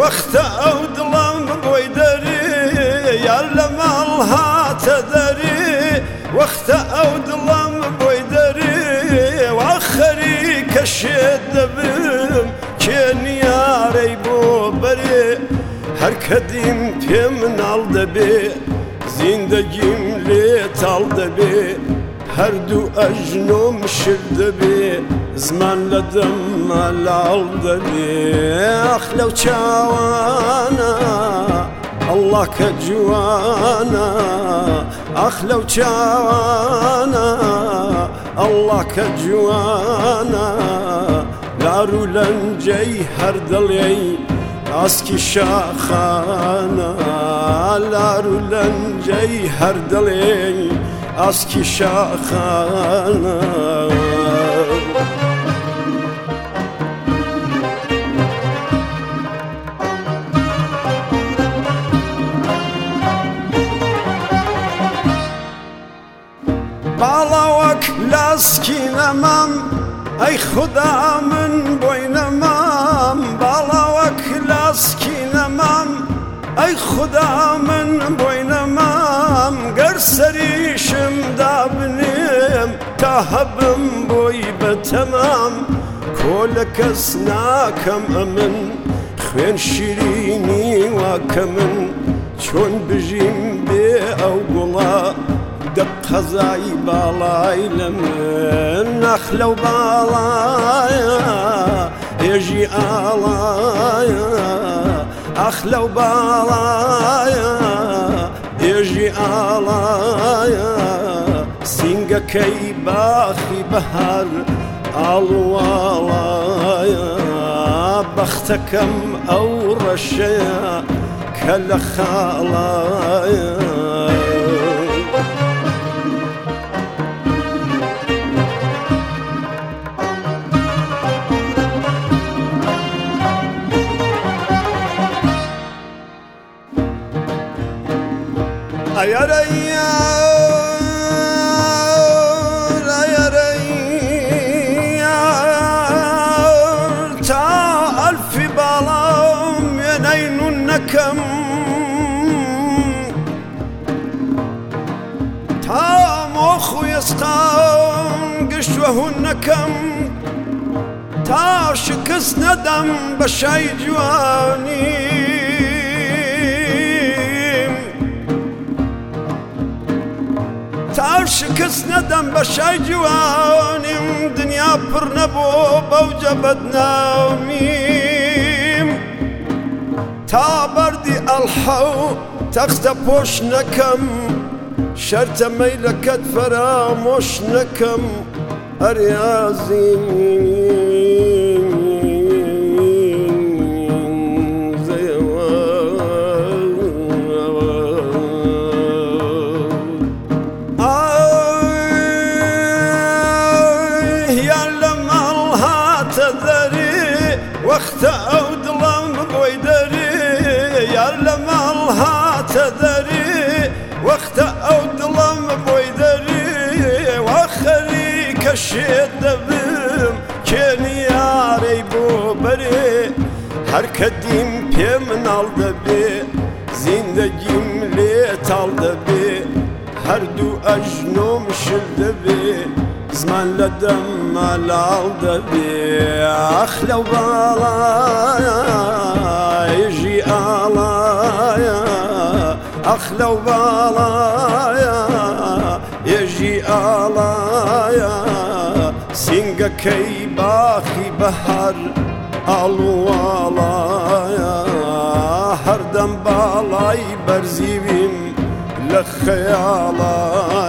وەختە ئەو دڵم بۆی دەری یار لە ماڵ هاتە دەری وەختە ئەو دڵم بۆی دەری وا خەریکە شێت دەبم کێنیارەی بۆ بەرێ هەر کەدیم پێ مناڵ دەبێ زیندەگیم لێ تاڵ دەبێ هەردوو ئەژنۆم شر دەبێ زمان لە دەمە لاڵ دەبێ ئەخ لەو چاوانە ئەڵڵا کە جوانە ئەخ لەو چاوانە ئەڵڵا کە جوانە لار و لەنجەی هەر دڵێی ئاسکی شاخانە لار و لەنجەی هەر دڵێی ئاسکی شاخانە باڵاوەک لاسکی نەمام ئەی خودا من بۆی نەمام باڵاوەک لاسکی نەمام ئەی خودا من بۆی نەمام گەر سەریشم دابنێم تا هەبم بۆی بەتەمام کۆ لە کەس ناکەم ئەمن خوێن شیرینی واکە من چۆن بژیم بێ ئەو گوڵا دەب قەزای باڵای لە من نەخ لەو باڵایە هێژی ئاڵایە ئەخ لەو باڵایە هێژی ئاڵایە سینگەکەی باخی بەهار ئاڵواڵایە بەختەکەم ئەو ڕەشەیە کە لە خاڵایە تا ئەلفی باڵام وێنەی نون نەکەم تا مۆخ و ئێستام گشت وە هون نەکەم تا شکست نەدەم بە شای جوانی تا شکست نەدەم بە شای جوانیم دنیا پڕ نەبوو بەوجە بەدنامیم تا بەردی ئەڵحە و تەختە پۆش نەکەم شەرتە مەیلەکەت فەرامۆش نەکەم ئەریازیم وەختە ئەو دڵم بۆی دەری یار لە ماڵ هاتە دەری وەختە ئەو دڵم بۆی دەری وا خەریکە شێت دەبم کێنیارەی بۆ بەرێ هەر کەدیم پێ مناڵ دەبێ زیندەگیم لێ تاڵ دەبێ هەردوو ئەژنۆم شل دەبێ زمان لە دەمە لاڵ دەبێ ئەخ لەو باڵایە هێژی ئاڵایە ئەخ لەو باڵایە هێژی ئاڵایە سینگەکەی باخی بەهار ئاڵواڵایە هەردەم باڵای بەرزیویم لە خەیاڵایە